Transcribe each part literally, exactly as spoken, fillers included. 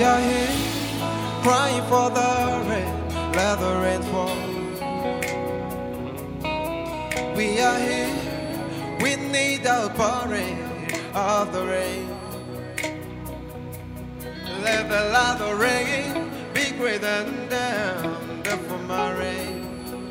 We are here crying for the rain, let the rain fall. We are here, we need the pouring of the rain. Let the let the rain be greater than the former rain.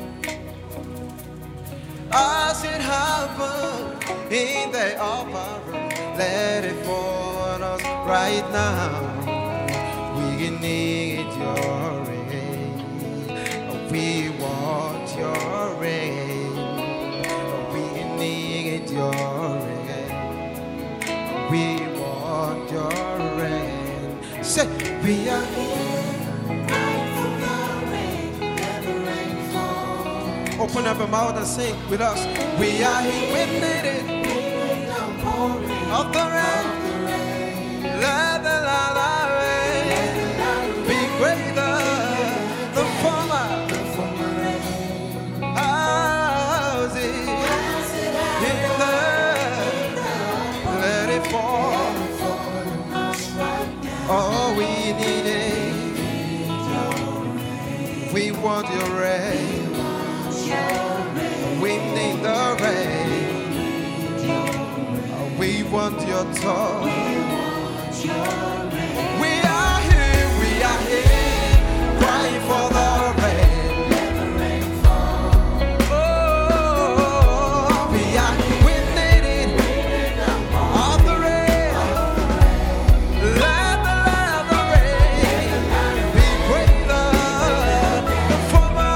As it happened in the upper room, let it fall on us right now. We need your rain. We want your rain. We need your rain. We want your rain. Say, we are here. Open up your mouth and sing with us. We are here, we need it. Of the rain, let the rain be greater than former. As it in there, let it fall. Oh, we need it. We want your rain. We need the rain. We want your touch. We are here, we are here, crying for the rain. Oh, we are here, we need it. Of the rain. Let the, let the rain be greater than former.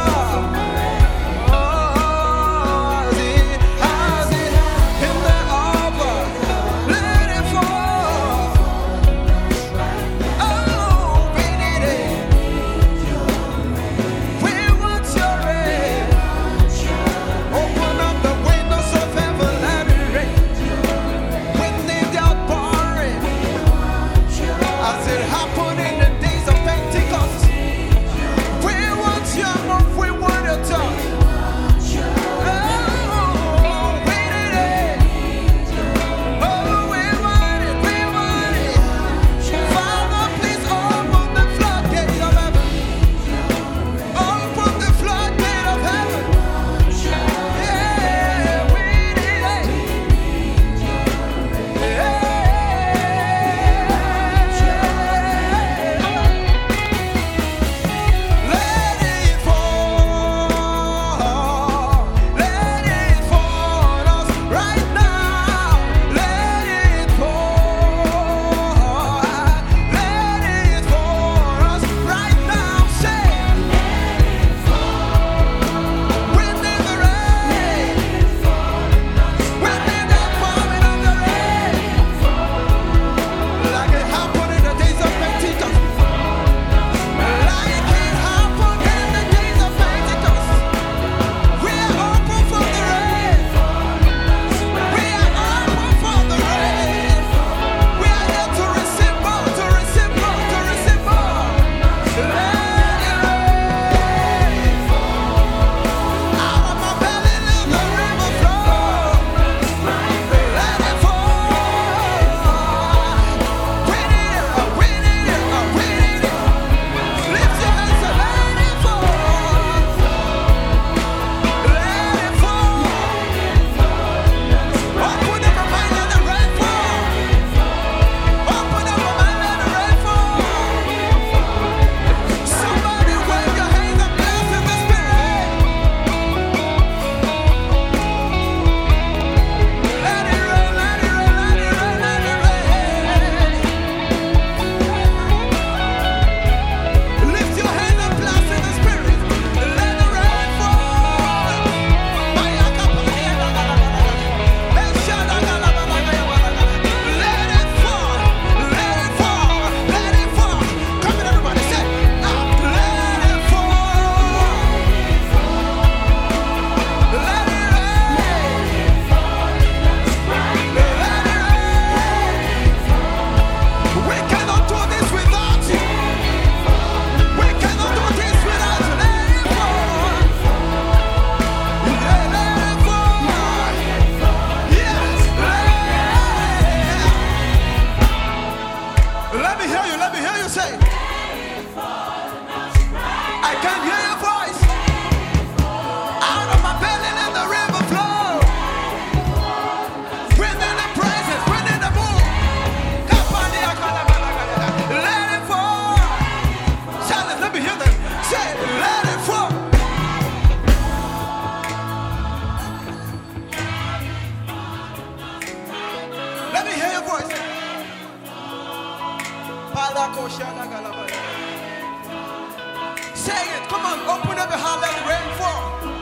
Say it. Come on. Open up your heart. Let the rain fall.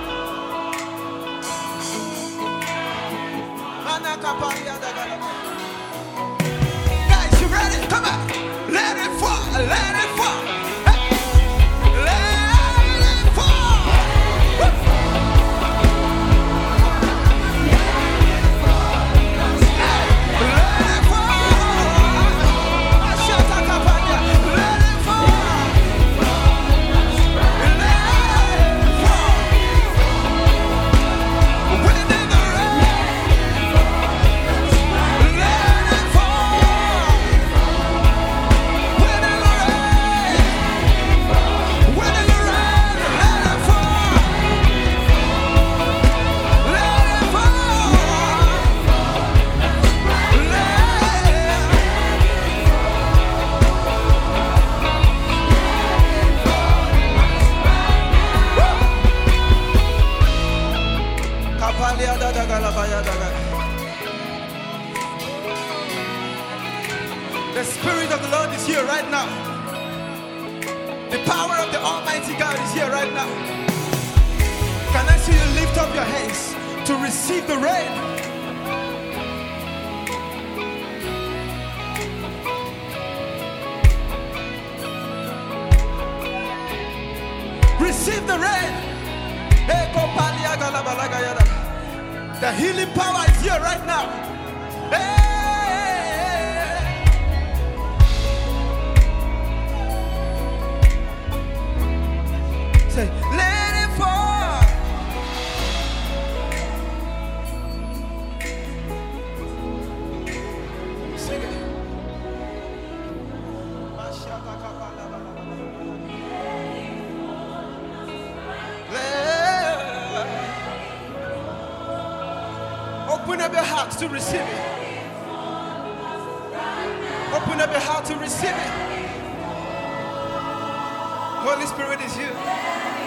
Guys, you ready? Come on. Let it fall. Let it fall. Hey. Let it fall. Woo. The Spirit of the Lord is here right now. The power of the Almighty God is here right now. Can I see you lift up your hands to receive the rain? Receive the rain. The healing power is here right now. Hey. Say, let it fall. Sing it. Open up your heart to receive it. Open up your heart to receive it. Holy Spirit is here.